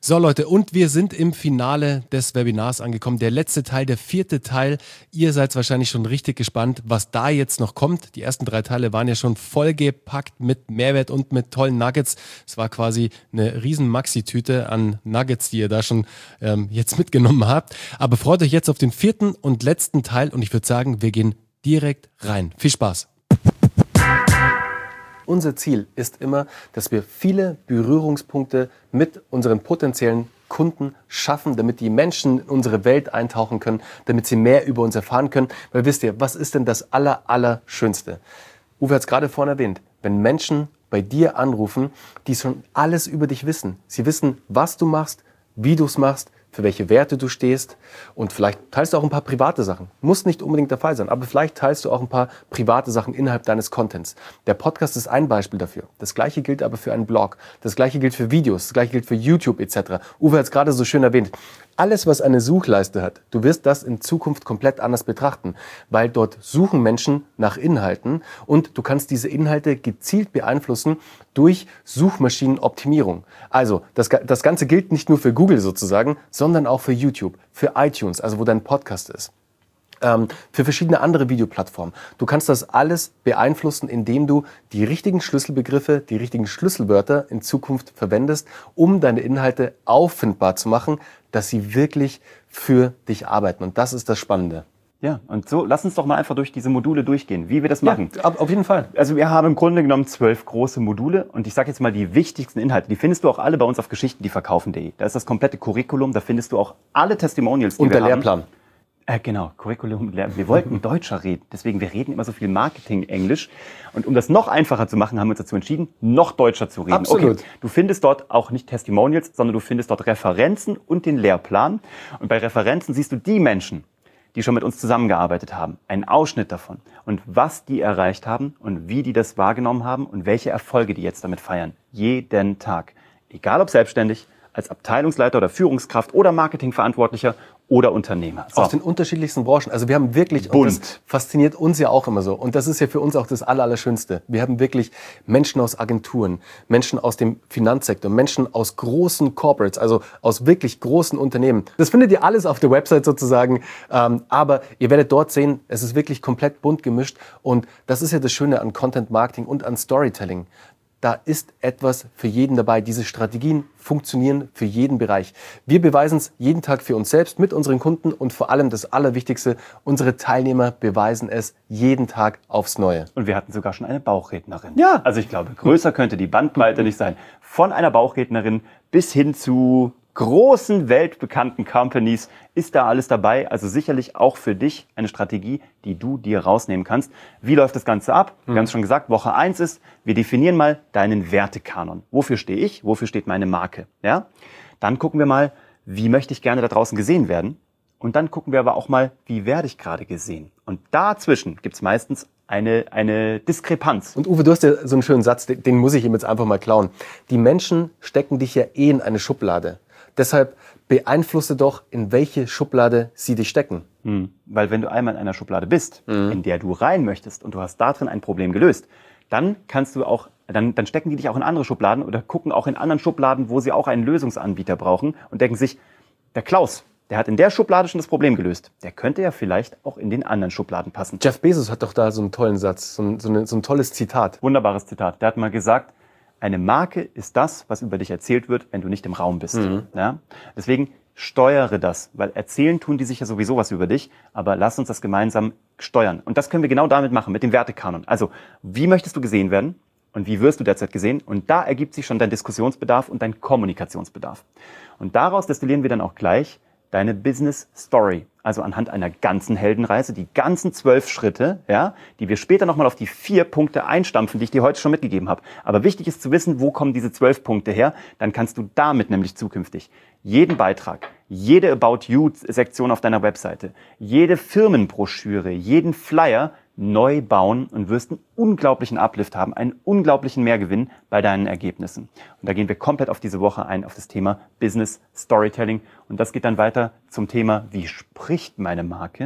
So Leute, und wir sind im Finale des Webinars angekommen. Der letzte Teil, der 4. Teil. Ihr seid wahrscheinlich schon richtig gespannt, was da jetzt noch kommt. Die ersten 3 Teile waren ja schon vollgepackt mit Mehrwert und mit tollen Nuggets. Es war quasi eine riesen Maxi-Tüte an Nuggets, die ihr da schon jetzt mitgenommen habt. Aber freut euch jetzt auf den 4. und letzten Teil und ich würde sagen, wir gehen direkt rein. Viel Spaß! Unser Ziel ist immer, dass wir viele Berührungspunkte mit unseren potenziellen Kunden schaffen, damit die Menschen in unsere Welt eintauchen können, damit sie mehr über uns erfahren können. Weil wisst ihr, was ist denn das Allerschönste? Uwe hat es gerade vorhin erwähnt. Wenn Menschen bei dir anrufen, die schon alles über dich wissen. Sie wissen, was du machst, wie du es machst, für welche Werte du stehst und vielleicht teilst du auch ein paar private Sachen. Muss nicht unbedingt der Fall sein, aber vielleicht teilst du auch ein paar private Sachen innerhalb deines Contents. Der Podcast ist ein Beispiel dafür. Das Gleiche gilt aber für einen Blog. Das Gleiche gilt für Videos. Das Gleiche gilt für YouTube etc. Uwe hat es gerade so schön erwähnt. Alles, was eine Suchleiste hat, du wirst das in Zukunft komplett anders betrachten, weil dort suchen Menschen nach Inhalten und du kannst diese Inhalte gezielt beeinflussen durch Suchmaschinenoptimierung. Also das Ganze gilt nicht nur für Google sozusagen, sondern auch für YouTube, für iTunes, also wo dein Podcast ist. Für verschiedene andere Videoplattformen. Du kannst das alles beeinflussen, indem du die richtigen Schlüsselbegriffe, die richtigen Schlüsselwörter in Zukunft verwendest, um deine Inhalte auffindbar zu machen, dass sie wirklich für dich arbeiten. Und das ist das Spannende. Ja, und so, lass uns doch mal einfach durch diese Module durchgehen, wie wir das machen. Ja, auf jeden Fall. Also wir haben im Grunde genommen 12 große Module und ich sage jetzt mal die wichtigsten Inhalte. Die findest du auch alle bei uns auf geschichtendieverkaufen.de. Da ist das komplette Curriculum, da findest du auch alle Testimonials, die und wir haben. Und der Lehrplan. Genau, Curriculum. Wir wollten Deutscher reden, deswegen wir reden immer so viel Marketing-Englisch. Und um das noch einfacher zu machen, haben wir uns dazu entschieden, noch deutscher zu reden. Absolut. Okay, du findest dort auch nicht Testimonials, sondern du findest dort Referenzen und den Lehrplan. Und bei Referenzen siehst du die Menschen, die schon mit uns zusammengearbeitet haben, einen Ausschnitt davon und was die erreicht haben und wie die das wahrgenommen haben und welche Erfolge die jetzt damit feiern. Jeden Tag. Egal ob selbstständig, als Abteilungsleiter oder Führungskraft oder Marketingverantwortlicher oder Unternehmer. So. Aus den unterschiedlichsten Branchen. Also wir haben wirklich, bunt. Und das fasziniert uns ja auch immer so. Und das ist ja für uns auch das Allerschönste. Wir haben wirklich Menschen aus Agenturen, Menschen aus dem Finanzsektor, Menschen aus großen Corporates, also aus wirklich großen Unternehmen. Das findet ihr alles auf der Website sozusagen. Aber ihr werdet dort sehen, es ist wirklich komplett bunt gemischt. Und das ist ja das Schöne an Content Marketing und an Storytelling. Da ist etwas für jeden dabei. Diese Strategien funktionieren für jeden Bereich. Wir beweisen es jeden Tag für uns selbst, mit unseren Kunden und vor allem das Allerwichtigste, unsere Teilnehmer beweisen es jeden Tag aufs Neue. Und wir hatten sogar schon eine Bauchrednerin. Ja. Also ich glaube, größer könnte die Bandbreite nicht sein. Von einer Bauchrednerin bis hin zu großen weltbekannten Companies ist da alles dabei. Also sicherlich auch für dich eine Strategie, die du dir rausnehmen kannst. Wie läuft das Ganze ab? Wir haben es schon gesagt, Woche 1 ist, wir definieren mal deinen Wertekanon. Wofür stehe ich? Wofür steht meine Marke? Ja? Dann gucken wir mal, wie möchte ich gerne da draußen gesehen werden? Und dann gucken wir aber auch mal, wie werde ich gerade gesehen? Und dazwischen gibt es meistens eine Diskrepanz. Und Uwe, du hast ja so einen schönen Satz, den muss ich ihm jetzt einfach mal klauen. Die Menschen stecken dich ja in eine Schublade. Deshalb beeinflusse doch, in welche Schublade sie dich stecken. Weil wenn du einmal in einer Schublade bist, in der du rein möchtest und du hast da drin ein Problem gelöst, dann kannst du auch, dann stecken die dich auch in andere Schubladen oder gucken auch in anderen Schubladen, wo sie auch einen Lösungsanbieter brauchen und denken sich, der Klaus, der hat in der Schublade schon das Problem gelöst. Der könnte ja vielleicht auch in den anderen Schubladen passen. Jeff Bezos hat doch da so einen tollen Satz, so ein tolles Zitat. Wunderbares Zitat. Der hat mal gesagt, eine Marke ist das, was über dich erzählt wird, wenn du nicht im Raum bist. Ja? Deswegen steuere das, weil erzählen tun die sich ja sowieso was über dich, aber lass uns das gemeinsam steuern. Und das können wir genau damit machen, mit dem Wertekanon. Also, wie möchtest du gesehen werden und wie wirst du derzeit gesehen? Und da ergibt sich schon dein Diskussionsbedarf und dein Kommunikationsbedarf. Und daraus destillieren wir dann auch gleich deine Business Story. Also anhand einer ganzen Heldenreise, die ganzen 12 Schritte, ja, die wir später nochmal auf die 4 Punkte einstampfen, die ich dir heute schon mitgegeben habe. Aber wichtig ist zu wissen, wo kommen diese 12 Punkte her? Dann kannst du damit nämlich zukünftig jeden Beitrag, jede About You-Sektion auf deiner Webseite, jede Firmenbroschüre, jeden Flyer neu bauen und wirst einen unglaublichen Uplift haben, einen unglaublichen Mehrgewinn bei deinen Ergebnissen. Und da gehen wir komplett auf diese Woche ein, auf das Thema Business Storytelling. Und das geht dann weiter zum Thema, wie spricht meine Marke?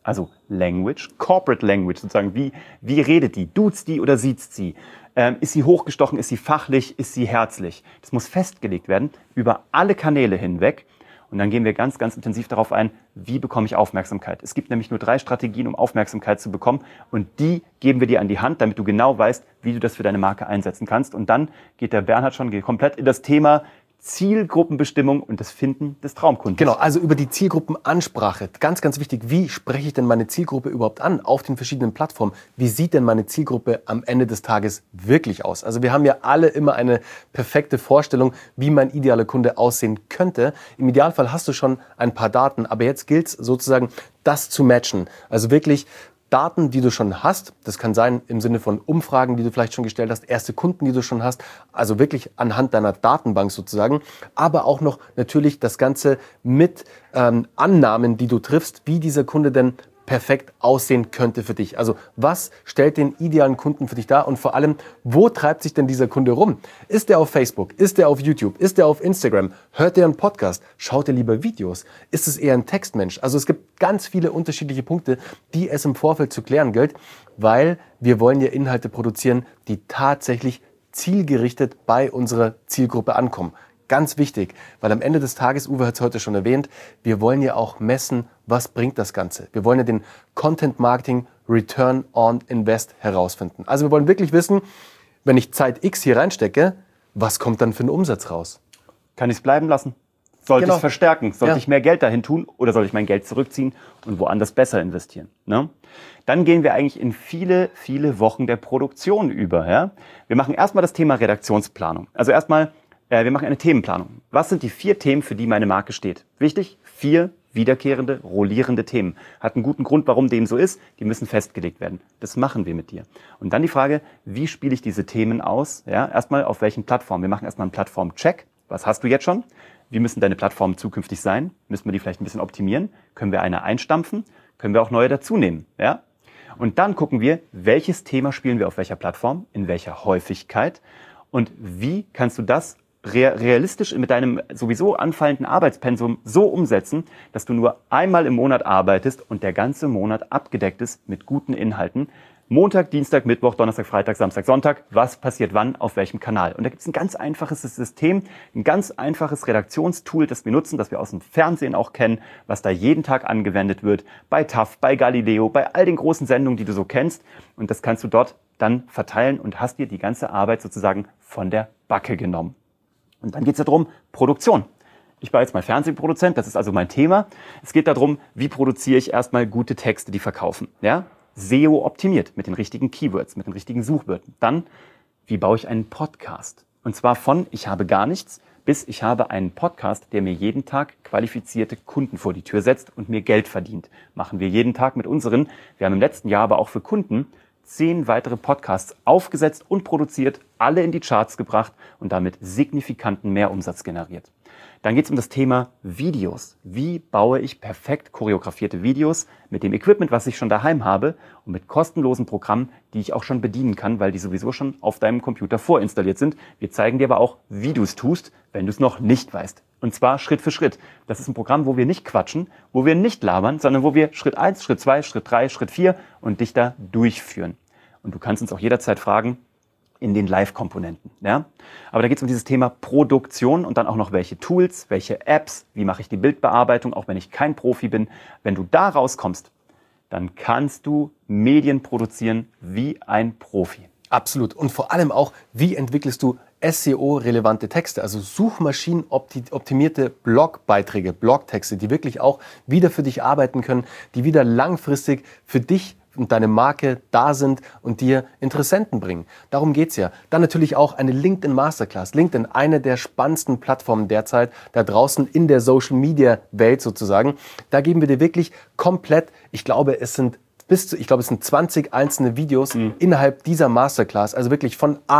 Also Language, Corporate Language sozusagen. Wie redet die? Duzt die oder siezt sie? Ist sie hochgestochen? Ist sie fachlich? Ist sie herzlich? Das muss festgelegt werden über alle Kanäle hinweg. Und dann gehen wir ganz, ganz intensiv darauf ein, wie bekomme ich Aufmerksamkeit. Es gibt nämlich nur 3 Strategien, um Aufmerksamkeit zu bekommen. Und die geben wir dir an die Hand, damit du genau weißt, wie du das für deine Marke einsetzen kannst. Und dann geht der Bernhard schon komplett in das Thema Zielgruppenbestimmung und das Finden des Traumkunden. Genau, also über die Zielgruppenansprache. Ganz, ganz wichtig, wie spreche ich denn meine Zielgruppe überhaupt an auf den verschiedenen Plattformen? Wie sieht denn meine Zielgruppe am Ende des Tages wirklich aus? Also wir haben ja alle immer eine perfekte Vorstellung, wie mein idealer Kunde aussehen könnte. Im Idealfall hast du schon ein paar Daten, aber jetzt gilt es sozusagen, das zu matchen. Also wirklich Daten, die du schon hast, das kann sein im Sinne von Umfragen, die du vielleicht schon gestellt hast, erste Kunden, die du schon hast, also wirklich anhand deiner Datenbank sozusagen, aber auch noch natürlich das Ganze mit Annahmen, die du triffst, wie dieser Kunde denn perfekt aussehen könnte für dich. Also was stellt den idealen Kunden für dich dar und vor allem, wo treibt sich denn dieser Kunde rum? Ist der auf Facebook? Ist der auf YouTube? Ist der auf Instagram? Hört der einen Podcast? Schaut er lieber Videos? Ist es eher ein Textmensch? Also es gibt ganz viele unterschiedliche Punkte, die es im Vorfeld zu klären gilt, weil wir wollen ja Inhalte produzieren, die tatsächlich zielgerichtet bei unserer Zielgruppe ankommen. Ganz wichtig, weil am Ende des Tages, Uwe hat es heute schon erwähnt, wir wollen ja auch messen, was bringt das Ganze. Wir wollen ja den Content Marketing Return on Invest herausfinden. Also wir wollen wirklich wissen, wenn ich Zeit X hier reinstecke, was kommt dann für einen Umsatz raus? Kann ich es bleiben lassen? Sollte ich es verstärken? Sollte ich mehr Geld dahin tun oder soll ich mein Geld zurückziehen und woanders besser investieren? Ne? Dann gehen wir eigentlich in viele, viele Wochen der Produktion über. Ja? Wir machen erstmal das Thema Redaktionsplanung. Also erstmal, wir machen eine Themenplanung. Was sind die 4 Themen, für die meine Marke steht? Wichtig, 4 wiederkehrende, rollierende Themen. Hat einen guten Grund, warum dem so ist. Die müssen festgelegt werden. Das machen wir mit dir. Und dann die Frage, wie spiele ich diese Themen aus? Ja, erstmal auf welchen Plattformen? Wir machen erstmal einen Plattform-Check. Was hast du jetzt schon? Wie müssen deine Plattformen zukünftig sein? Müssen wir die vielleicht ein bisschen optimieren? Können wir eine einstampfen? Können wir auch neue dazu nehmen? Ja? Und dann gucken wir, welches Thema spielen wir auf welcher Plattform, in welcher Häufigkeit und wie kannst du das realistisch mit deinem sowieso anfallenden Arbeitspensum so umsetzen, dass du nur einmal im Monat arbeitest und der ganze Monat abgedeckt ist mit guten Inhalten. Montag, Dienstag, Mittwoch, Donnerstag, Freitag, Samstag, Sonntag. Was passiert wann, auf welchem Kanal? Und da gibt es ein ganz einfaches System, ein ganz einfaches Redaktionstool, das wir nutzen, das wir aus dem Fernsehen auch kennen, was da jeden Tag angewendet wird, bei TAF, bei Galileo, bei all den großen Sendungen, die du so kennst. Und das kannst du dort dann verteilen und hast dir die ganze Arbeit sozusagen von der Backe genommen. Und dann geht es ja darum, Produktion. Ich war jetzt mal Fernsehproduzent, das ist also mein Thema. Es geht darum, wie produziere ich erstmal gute Texte, die verkaufen. Ja? SEO optimiert mit den richtigen Keywords, mit den richtigen Suchwörtern. Dann, wie baue ich einen Podcast? Und zwar von ich habe gar nichts bis ich habe einen Podcast, der mir jeden Tag qualifizierte Kunden vor die Tür setzt und mir Geld verdient. Machen wir jeden Tag mit unseren. Wir haben im letzten Jahr aber auch für Kunden 10 weitere Podcasts aufgesetzt und produziert, alle in die Charts gebracht und damit signifikanten Mehrumsatz generiert. Dann geht es um das Thema Videos. Wie baue ich perfekt choreografierte Videos mit dem Equipment, was ich schon daheim habe und mit kostenlosen Programmen, die ich auch schon bedienen kann, weil die sowieso schon auf deinem Computer vorinstalliert sind. Wir zeigen dir aber auch, wie du es tust, wenn du es noch nicht weißt. Und zwar Schritt für Schritt. Das ist ein Programm, wo wir nicht quatschen, wo wir nicht labern, sondern wo wir Schritt 1, Schritt 2, Schritt 3, Schritt 4 und dich da durchführen. Und du kannst uns auch jederzeit fragen, in den Live-Komponenten. Ja? Aber da geht es um dieses Thema Produktion und dann auch noch welche Tools, welche Apps, wie mache ich die Bildbearbeitung, auch wenn ich kein Profi bin. Wenn du da rauskommst, dann kannst du Medien produzieren wie ein Profi. Absolut. Und vor allem auch, wie entwickelst du SEO-relevante Texte, also suchmaschinenoptimierte Blogbeiträge, Blogtexte, die wirklich auch wieder für dich arbeiten können, die wieder langfristig für dich und deine Marke da sind und dir Interessenten bringen. Darum geht's ja. Dann natürlich auch eine LinkedIn Masterclass. LinkedIn, eine der spannendsten Plattformen derzeit da draußen in der Social-Media-Welt sozusagen. Da geben wir dir wirklich komplett, ich glaube, es sind 20 einzelne Videos innerhalb dieser Masterclass, also wirklich von A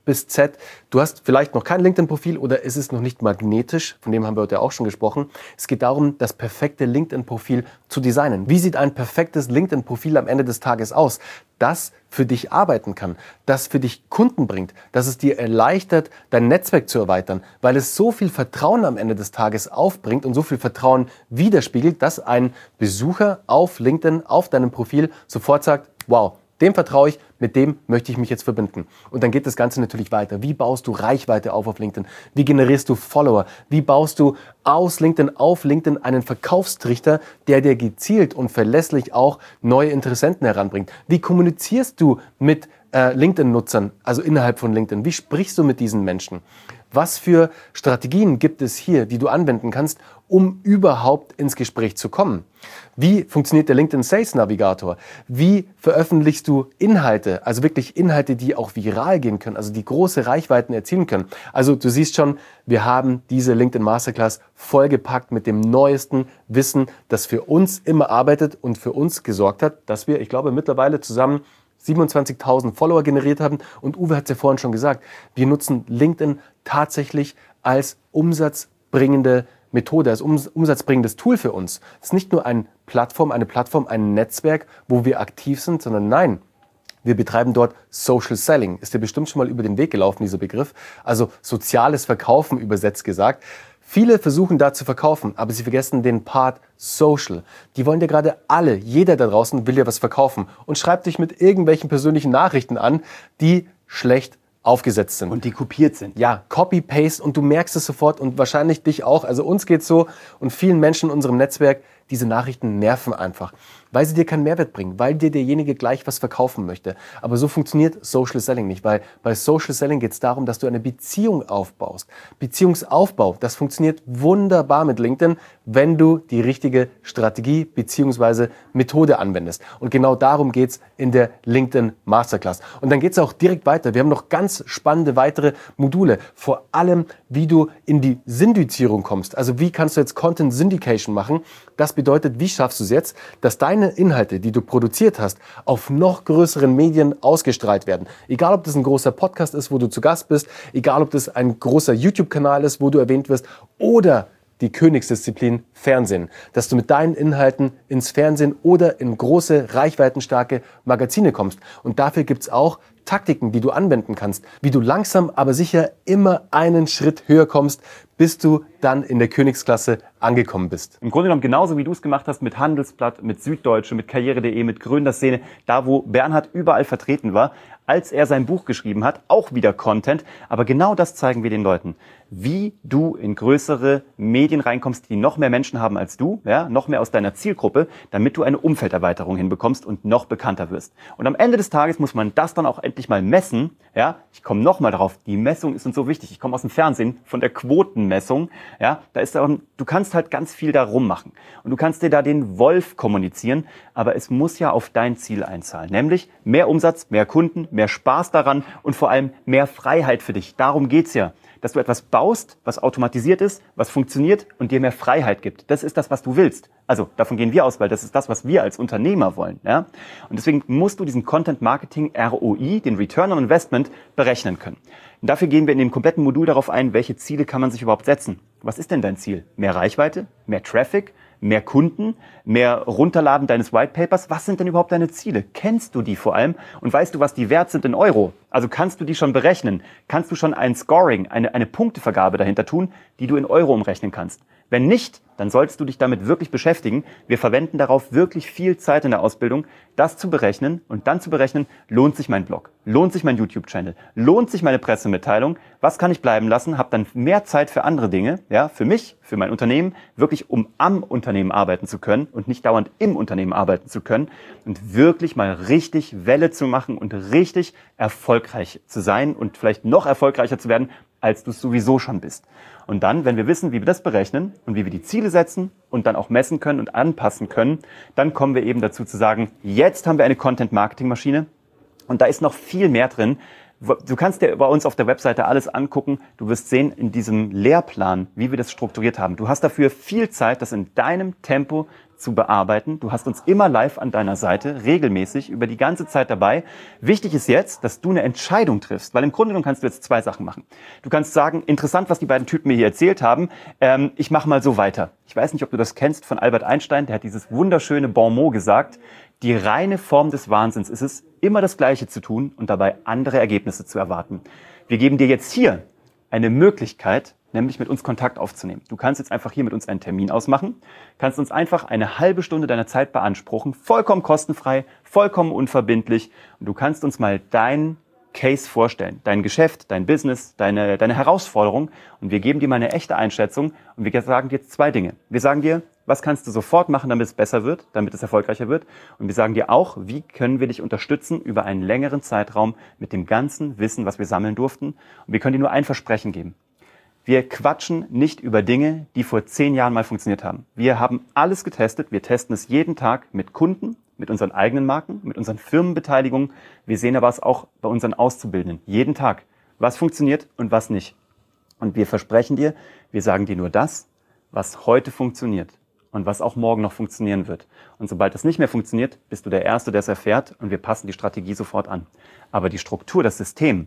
bis Z. Du hast vielleicht noch kein LinkedIn-Profil oder ist es noch nicht magnetisch, von dem haben wir heute auch schon gesprochen. Es geht darum, das perfekte LinkedIn-Profil zu designen. Wie sieht ein perfektes LinkedIn-Profil am Ende des Tages aus? Das für dich arbeiten kann, das für dich Kunden bringt, dass es dir erleichtert, dein Netzwerk zu erweitern, weil es so viel Vertrauen am Ende des Tages aufbringt und so viel Vertrauen widerspiegelt, dass ein Besucher auf LinkedIn, auf deinem Profil sofort sagt, wow, dem vertraue ich, mit dem möchte ich mich jetzt verbinden. Und dann geht das Ganze natürlich weiter. Wie baust du Reichweite auf LinkedIn? Wie generierst du Follower? Wie baust du aus LinkedIn auf LinkedIn einen Verkaufstrichter, der dir gezielt und verlässlich auch neue Interessenten heranbringt? Wie kommunizierst du mit LinkedIn-Nutzern, also innerhalb von LinkedIn? Wie sprichst du mit diesen Menschen? Was für Strategien gibt es hier, die du anwenden kannst, um überhaupt ins Gespräch zu kommen? Wie funktioniert der LinkedIn Sales Navigator? Wie veröffentlichst du Inhalte, also wirklich Inhalte, die auch viral gehen können, also die große Reichweiten erzielen können? Also du siehst schon, wir haben diese LinkedIn Masterclass vollgepackt mit dem neuesten Wissen, das für uns immer arbeitet und für uns gesorgt hat, dass wir, ich glaube, mittlerweile zusammen 27.000 Follower generiert haben. Und Uwe hat es ja vorhin schon gesagt, wir nutzen LinkedIn tatsächlich als umsatzbringende Methode, als umsatzbringendes Tool für uns. Es ist nicht nur eine Plattform, ein Netzwerk, wo wir aktiv sind, sondern nein, wir betreiben dort Social Selling. Ist dir bestimmt schon mal über den Weg gelaufen, dieser Begriff. Also soziales Verkaufen übersetzt gesagt. Viele versuchen da zu verkaufen, aber sie vergessen den Part Social. Die wollen dir gerade alle, jeder da draußen will dir was verkaufen und schreibt dich mit irgendwelchen persönlichen Nachrichten an, die schlecht aufgesetzt sind. Und die kopiert sind. Ja, Copy-Paste und du merkst es sofort und wahrscheinlich dich auch. Also uns geht's so und vielen Menschen in unserem Netzwerk, diese Nachrichten nerven einfach, weil sie dir keinen Mehrwert bringen, weil dir derjenige gleich was verkaufen möchte. Aber so funktioniert Social Selling nicht, weil bei Social Selling geht es darum, dass du eine Beziehung aufbaust. Beziehungsaufbau, das funktioniert wunderbar mit LinkedIn, wenn du die richtige Strategie bzw. Methode anwendest. Und genau darum geht's in der LinkedIn Masterclass. Und dann geht's auch direkt weiter. Wir haben noch ganz spannende weitere Module. Vor allem, wie du in die Syndizierung kommst. Also wie kannst du jetzt Content Syndication machen? Das bedeutet, wie schaffst du es jetzt, dass deine Inhalte, die du produziert hast, auf noch größeren Medien ausgestrahlt werden. Egal, ob das ein großer Podcast ist, wo du zu Gast bist, egal, ob das ein großer YouTube-Kanal ist, wo du erwähnt wirst, oder die Königsdisziplin Fernsehen, dass du mit deinen Inhalten ins Fernsehen oder in große, reichweitenstarke Magazine kommst. Und dafür gibt's auch Taktiken, die du anwenden kannst, wie du langsam, aber sicher immer einen Schritt höher kommst, bis du dann in der Königsklasse angekommen bist. Im Grunde genommen genauso, wie du es gemacht hast mit Handelsblatt, mit Süddeutsche, mit Karriere.de, mit Gründer Szene, da wo Bernhard überall vertreten war, als er sein Buch geschrieben hat, auch wieder Content. Aber genau das zeigen wir den Leuten, wie du in größere Medien reinkommst, die noch mehr Menschen haben als du, ja, noch mehr aus deiner Zielgruppe, damit du eine Umfelderweiterung hinbekommst und noch bekannter wirst. Und am Ende des Tages muss man das dann auch endlich mal messen. Ja, ich komme nochmal darauf, die Messung ist uns so wichtig. Ich komme aus dem Fernsehen, von der Quotenmessung. Ja, da ist du kannst halt ganz viel da rummachen. Und du kannst dir da den Wolf kommunizieren, aber es muss ja auf dein Ziel einzahlen. Nämlich mehr Umsatz, mehr Kunden, mehr Spaß daran und vor allem mehr Freiheit für dich. Darum geht's ja. Dass du etwas baust, was automatisiert ist, was funktioniert und dir mehr Freiheit gibt. Das ist das, was du willst. Also davon gehen wir aus, weil das ist das, was wir als Unternehmer wollen. Ja? Und deswegen musst du diesen Content Marketing ROI, den Return on Investment, berechnen können. Und dafür gehen wir in dem kompletten Modul darauf ein, welche Ziele kann man sich überhaupt setzen. Was ist denn dein Ziel? Mehr Reichweite? Mehr Traffic? Mehr Kunden, mehr Runterladen deines Whitepapers. Was sind denn überhaupt deine Ziele? Kennst du die vor allem? Und weißt du, was die wert sind in Euro? Also kannst du die schon berechnen? Kannst du schon ein Scoring, eine Punktevergabe dahinter tun, die du in Euro umrechnen kannst? Wenn nicht, dann solltest du dich damit wirklich beschäftigen. Wir verwenden darauf wirklich viel Zeit in der Ausbildung, das zu berechnen und dann zu berechnen, lohnt sich mein Blog, lohnt sich mein YouTube-Channel, lohnt sich meine Pressemitteilung, was kann ich bleiben lassen, habe dann mehr Zeit für andere Dinge, ja, für mich, für mein Unternehmen, wirklich um am Unternehmen arbeiten zu können und nicht dauernd im Unternehmen arbeiten zu können und wirklich mal richtig Welle zu machen und richtig erfolgreich zu sein und vielleicht noch erfolgreicher zu werden, als du es sowieso schon bist. Und dann, wenn wir wissen, wie wir das berechnen und wie wir die Ziele setzen und dann auch messen können und anpassen können, dann kommen wir eben dazu zu sagen, jetzt haben wir eine Content-Marketing-Maschine und da ist noch viel mehr drin. Du kannst dir bei uns auf der Webseite alles angucken. Du wirst sehen in diesem Lehrplan, wie wir das strukturiert haben. Du hast dafür viel Zeit, das in deinem Tempo zu bearbeiten. Du hast uns immer live an deiner Seite, regelmäßig, über die ganze Zeit dabei. Wichtig ist jetzt, dass du eine Entscheidung triffst, weil im Grunde genommen kannst du jetzt 2 Sachen machen. Du kannst sagen, interessant, was die beiden Typen mir hier erzählt haben, ich mache mal so weiter. Ich weiß nicht, ob du das kennst von Albert Einstein, der hat dieses wunderschöne Bon mot gesagt, die reine Form des Wahnsinns ist es, immer das Gleiche zu tun und dabei andere Ergebnisse zu erwarten. Wir geben dir jetzt hier eine Möglichkeit, nämlich mit uns Kontakt aufzunehmen. Du kannst jetzt einfach hier mit uns einen Termin ausmachen, kannst uns einfach eine halbe Stunde deiner Zeit beanspruchen, vollkommen kostenfrei, vollkommen unverbindlich und du kannst uns mal deinen Case vorstellen, dein Geschäft, dein Business, deine Herausforderung und wir geben dir mal eine echte Einschätzung und wir sagen dir jetzt 2 Dinge. Wir sagen dir, was kannst du sofort machen, damit es besser wird, damit es erfolgreicher wird und wir sagen dir auch, wie können wir dich unterstützen über einen längeren Zeitraum mit dem ganzen Wissen, was wir sammeln durften und wir können dir nur ein Versprechen geben. Wir quatschen nicht über Dinge, die vor 10 Jahren mal funktioniert haben. Wir haben alles getestet. Wir testen es jeden Tag mit Kunden, mit unseren eigenen Marken, mit unseren Firmenbeteiligungen. Wir sehen aber es auch bei unseren Auszubildenden. Jeden Tag. Was funktioniert und was nicht. Und wir versprechen dir, wir sagen dir nur das, was heute funktioniert und was auch morgen noch funktionieren wird. Und sobald das nicht mehr funktioniert, bist du der Erste, der es erfährt und wir passen die Strategie sofort an. Aber die Struktur, das System,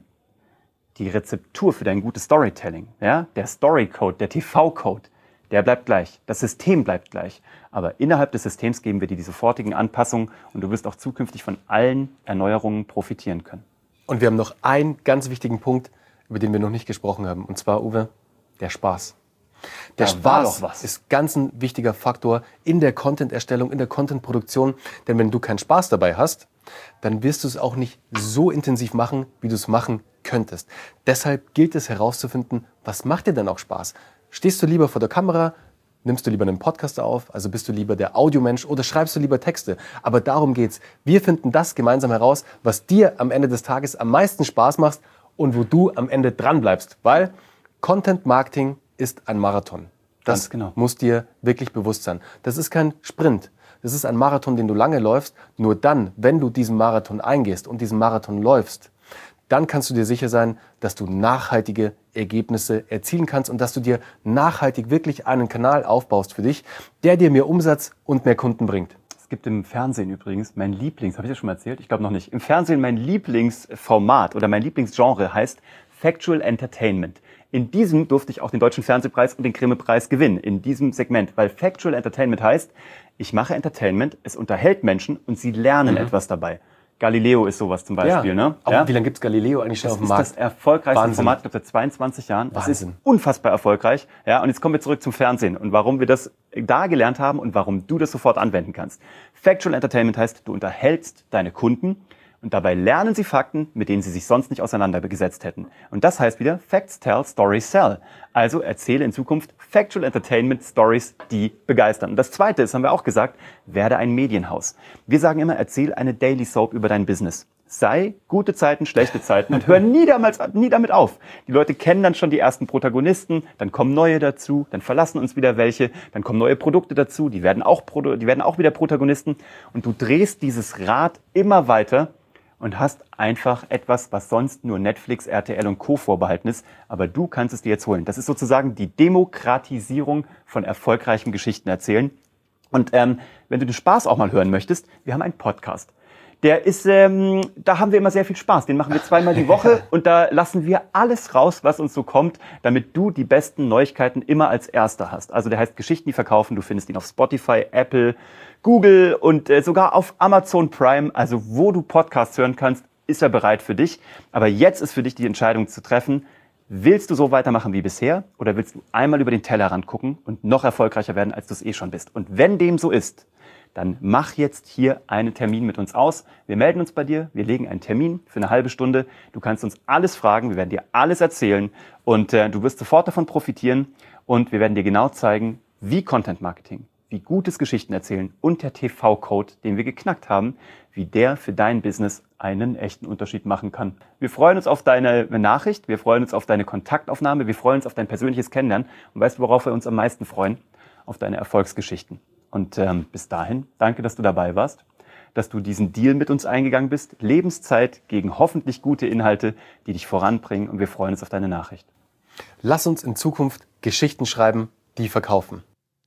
die Rezeptur für dein gutes Storytelling, ja, der Storycode, der TV-Code, der bleibt gleich. Das System bleibt gleich. Aber innerhalb des Systems geben wir dir die sofortigen Anpassungen und du wirst auch zukünftig von allen Erneuerungen profitieren können. Und wir haben noch einen ganz wichtigen Punkt, über den wir noch nicht gesprochen haben. Und zwar, Uwe, der Spaß. Der Spaß ist ganz ein wichtiger Faktor in der Content-Erstellung, in der Content-Produktion. Denn wenn du keinen Spaß dabei hast, dann wirst du es auch nicht so intensiv machen, wie du es machen könntest. Deshalb gilt es herauszufinden, was macht dir denn auch Spaß? Stehst du lieber vor der Kamera? Nimmst du lieber einen Podcast auf? Also bist du lieber der Audiomensch oder schreibst du lieber Texte? Aber darum geht's. Wir finden das gemeinsam heraus, was dir am Ende des Tages am meisten Spaß macht und wo du am Ende dran bleibst. Weil Content Marketing ist ein Marathon. Das muss dir wirklich bewusst sein. Das ist kein Sprint. Das ist ein Marathon, den du lange läufst. Nur dann, wenn du diesen Marathon eingehst und diesen Marathon läufst, dann kannst du dir sicher sein, dass du nachhaltige Ergebnisse erzielen kannst und dass du dir nachhaltig wirklich einen Kanal aufbaust für dich, der dir mehr Umsatz und mehr Kunden bringt. Es gibt im Fernsehen übrigens habe ich das schon mal erzählt? Ich glaube noch nicht. Im Fernsehen mein Lieblingsformat oder mein Lieblingsgenre heißt Factual Entertainment. In diesem durfte ich auch den Deutschen Fernsehpreis und den Grimme-Preis gewinnen, in diesem Segment, weil Factual Entertainment heißt, ich mache Entertainment, es unterhält Menschen und sie lernen etwas dabei. Galileo ist sowas zum Beispiel. Ja. Ne? Aber wie lange gibt es Galileo eigentlich schon auf dem Markt? Das ist das erfolgreichste Format, ich glaube, seit 22 Jahren. Das ist unfassbar erfolgreich. Ja, und jetzt kommen wir zurück zum Fernsehen und warum wir das da gelernt haben und warum du das sofort anwenden kannst. Factual Entertainment heißt, du unterhältst deine Kunden und dabei lernen sie Fakten, mit denen sie sich sonst nicht auseinandergesetzt hätten. Und das heißt wieder, Facts tell, Stories sell. Also erzähle in Zukunft Factual Entertainment Stories, die begeistern. Und das Zweite ist, haben wir auch gesagt, werde ein Medienhaus. Wir sagen immer, erzähl eine Daily Soap über dein Business. Sei gute Zeiten, schlechte Zeiten und hör nie damit auf. Die Leute kennen dann schon die ersten Protagonisten, dann kommen neue dazu, dann verlassen uns wieder welche, dann kommen neue Produkte dazu, die werden auch wieder Protagonisten und du drehst dieses Rad immer weiter und hast einfach etwas, was sonst nur Netflix, RTL und Co. vorbehalten ist. Aber du kannst es dir jetzt holen. Das ist sozusagen die Demokratisierung von erfolgreichen Geschichten erzählen. Und wenn du den Spaß auch mal hören möchtest, wir haben einen Podcast. Der ist, da haben wir immer sehr viel Spaß. Den machen wir 2-mal die Woche und da lassen wir alles raus, was uns so kommt, damit du die besten Neuigkeiten immer als Erster hast. Also der heißt Geschichten, die verkaufen. Du findest ihn auf Spotify, Apple, Google und sogar auf Amazon Prime. Also wo du Podcasts hören kannst, ist er bereit für dich. Aber jetzt ist für dich die Entscheidung zu treffen, willst du so weitermachen wie bisher oder willst du einmal über den Tellerrand gucken und noch erfolgreicher werden, als du es eh schon bist? Und wenn dem so ist, dann mach jetzt hier einen Termin mit uns aus. Wir melden uns bei dir, wir legen einen Termin für eine halbe Stunde. Du kannst uns alles fragen, wir werden dir alles erzählen und du wirst sofort davon profitieren und wir werden dir genau zeigen, wie Content Marketing, wie gutes Geschichten erzählen und der TV-Code, den wir geknackt haben, wie der für dein Business einen echten Unterschied machen kann. Wir freuen uns auf deine Nachricht, wir freuen uns auf deine Kontaktaufnahme, wir freuen uns auf dein persönliches Kennenlernen und weißt du, worauf wir uns am meisten freuen? Auf deine Erfolgsgeschichten. Und bis dahin, danke, dass du dabei warst, dass du diesen Deal mit uns eingegangen bist. Lebenszeit gegen hoffentlich gute Inhalte, die dich voranbringen. Und wir freuen uns auf deine Nachricht. Lass uns in Zukunft Geschichten schreiben, die verkaufen.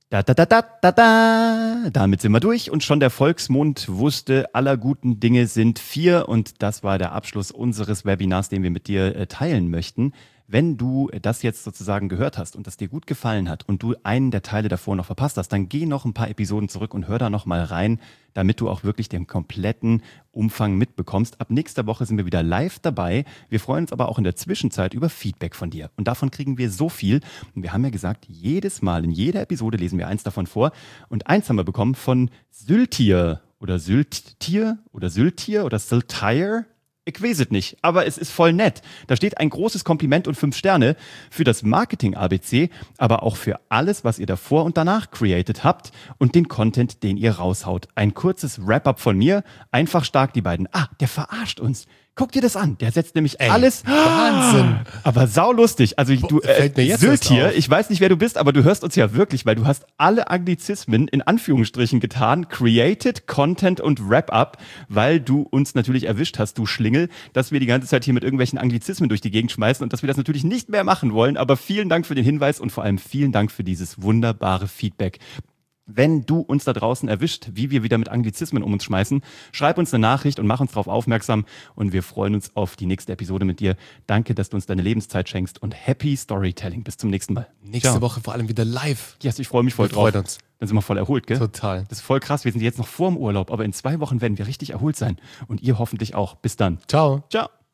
Damit sind wir durch und schon der Volksmund wusste, aller guten Dinge sind 4 und das war der Abschluss unseres Webinars, den wir mit dir teilen möchten. Wenn du das jetzt sozusagen gehört hast und das dir gut gefallen hat und du einen der Teile davor noch verpasst hast, dann geh noch ein paar Episoden zurück und hör da noch mal rein, damit du auch wirklich den kompletten Umfang mitbekommst. Ab nächster Woche sind wir wieder live dabei. Wir freuen uns aber auch in der Zwischenzeit über Feedback von dir. Und davon kriegen wir so viel. Und wir haben ja gesagt, jedes Mal in jeder Episode lesen wir eins davon vor. Und eins haben wir bekommen von Syltier oder Syltier oder Syltier oder Syltire. Ich weiß es nicht, aber es ist voll nett. Da steht ein großes Kompliment und 5 Sterne für das Marketing-ABC, aber auch für alles, was ihr davor und danach created habt und den Content, den ihr raushaut. Ein kurzes Wrap-up von mir. Einfach stark, die beiden. Der verarscht uns. Guck dir das an. Der setzt nämlich alles. Wahnsinn. Aber saulustig. Also du, fällt mir jetzt Syltier, erst auf. ich weiß nicht, wer du bist, aber du hörst uns ja wirklich, weil du hast alle Anglizismen in Anführungsstrichen getan, created, Content und Wrap-up, weil du uns natürlich erwischt hast, du Schlingel, dass wir die ganze Zeit hier mit irgendwelchen Anglizismen durch die Gegend schmeißen und dass wir das natürlich nicht mehr machen wollen. Aber vielen Dank für den Hinweis und vor allem vielen Dank für dieses wunderbare Feedback. Wenn du uns da draußen erwischt, wie wir wieder mit Anglizismen um uns schmeißen, schreib uns eine Nachricht und mach uns darauf aufmerksam und wir freuen uns auf die nächste Episode mit dir. Danke, dass du uns deine Lebenszeit schenkst und happy Storytelling. Bis zum nächsten Mal. Nächste Woche vor allem wieder live. Yes, ich freue mich voll Wir drauf. freuen uns. Dann sind wir voll erholt, gell? Total. Das ist voll krass. Wir sind jetzt noch vor dem Urlaub, aber in 2 Wochen werden wir richtig erholt sein. Und ihr hoffentlich auch. Bis dann. Ciao. Ciao.